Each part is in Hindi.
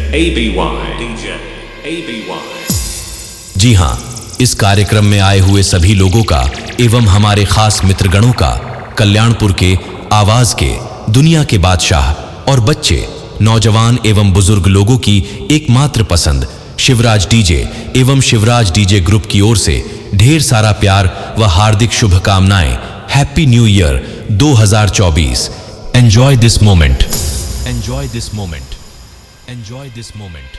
जी हाँ, इस कार्यक्रम में आए हुए सभी लोगों का एवं हमारे खास मित्रगणों का कल्याणपुर के आवाज के दुनिया के बादशाह और बच्चे, नौजवान एवं बुजुर्ग लोगों की एकमात्र पसंद शिवराज डीजे एवं शिवराज डीजे ग्रुप की ओर से ढेर सारा प्यार व हार्दिक शुभकामनाएं। Happy new year 2024। Enjoy this moment, enjoy this moment, enjoy this moment.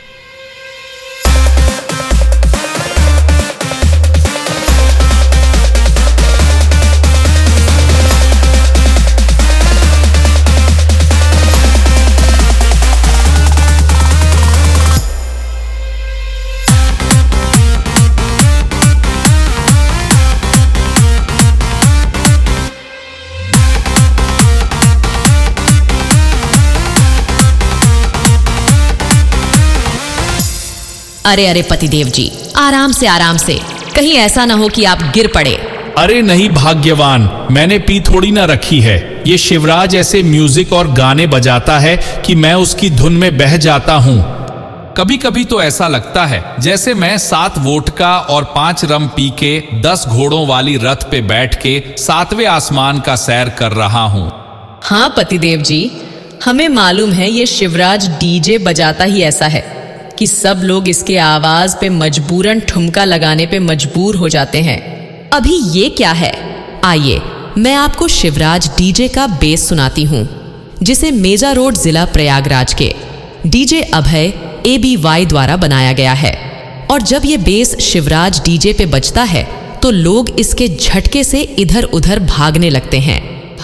अरे अरे पतिदेव जी, आराम से, कहीं ऐसा ना हो कि आप गिर पड़े। अरे नहीं भाग्यवान, मैंने पी थोड़ी ना रखी है। ये शिवराज ऐसे म्यूजिक और गाने बजाता है कि मैं उसकी धुन में बह जाता हूँ। कभी कभी तो ऐसा लगता है जैसे मैं 7 वोडका और 5 रम पी के 10 घोड़ों वाली रथ पे बैठ के 7वें आसमान का सैर कर रहा हूँ। हाँ पतिदेव जी, हमें मालूम है ये शिवराज डीजे बजाता ही ऐसा है कि सब लोग इसके आवाज पे मजबूरन ठुमका लगाने पे मजबूर हो जाते हैं। अभी ये क्या है? आइए मैं आपको शिवराज डीजे का बेस सुनाती हूँ, जिसे मेजा रोड जिला प्रयागराज के डीजे अभय ABY द्वारा बनाया गया है। और जब ये बेस शिवराज डीजे पे बजता है तो लोग इसके झटके से इधर उधर भागने लगते हैं।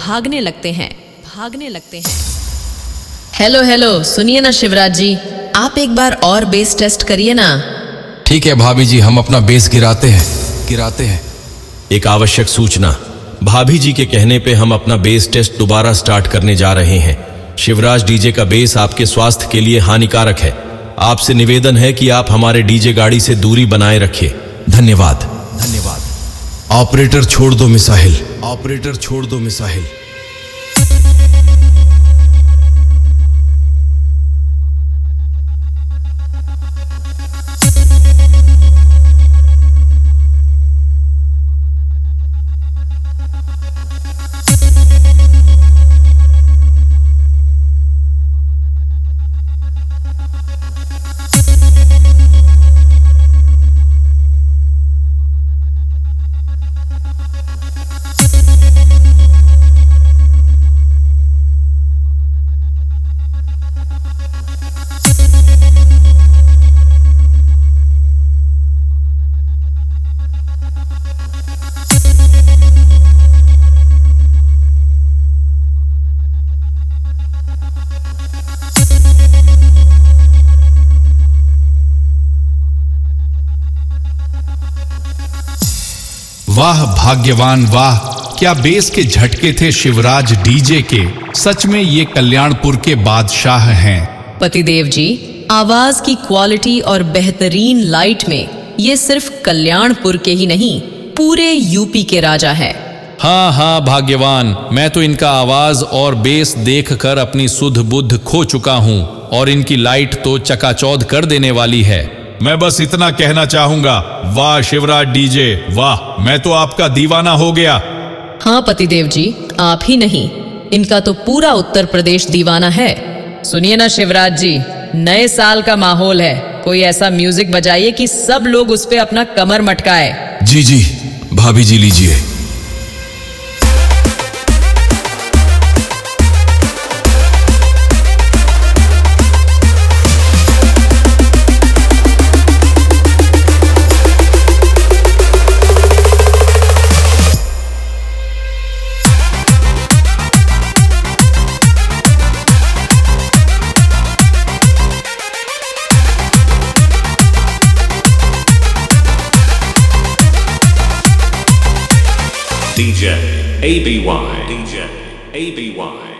हेलो, सुनिए ना शिवराज जी, आप एक बार और बेस टेस्ट करिए ना। ठीक है भाभी जी, हम अपना बेस गिराते हैं। एक आवश्यक सूचना, भाभी जी के कहने पे हम अपना बेस टेस्ट दोबारा स्टार्ट करने जा रहे हैं। शिवराज डीजे का बेस आपके स्वास्थ्य के लिए हानिकारक है। आपसे निवेदन है कि आप हमारे डीजे गाड़ी से दूरी बनाए रखिए। धन्यवाद। ऑपरेटर छोड़ दो मिसाइल। वाह भाग्यवान वाह, क्या बेस के झटके थे शिवराज डीजे के। सच में ये कल्याणपुर के बादशाह हैं। पतिदेव जी, आवाज की क्वालिटी और बेहतरीन लाइट में ये सिर्फ कल्याणपुर के ही नहीं, पूरे यूपी के राजा हैं। हाँ भाग्यवान, मैं तो इनका आवाज और बेस देखकर अपनी सुध बुद्ध खो चुका हूँ और इनकी लाइट तो चकाचौंध कर देने वाली है। मैं बस इतना कहना चाहूंगा, वाह शिवराज डीजे वाह, मैं तो आपका दीवाना हो गया। हाँ पतिदेव जी, आप ही नहीं, इनका तो पूरा उत्तर प्रदेश दीवाना है। सुनिए ना शिवराज जी, नए साल का माहौल है, कोई ऐसा म्यूजिक बजाइए कि सब लोग उस पे अपना कमर मटकाए। जी भाभी जी, लीजिए। DJ ABY.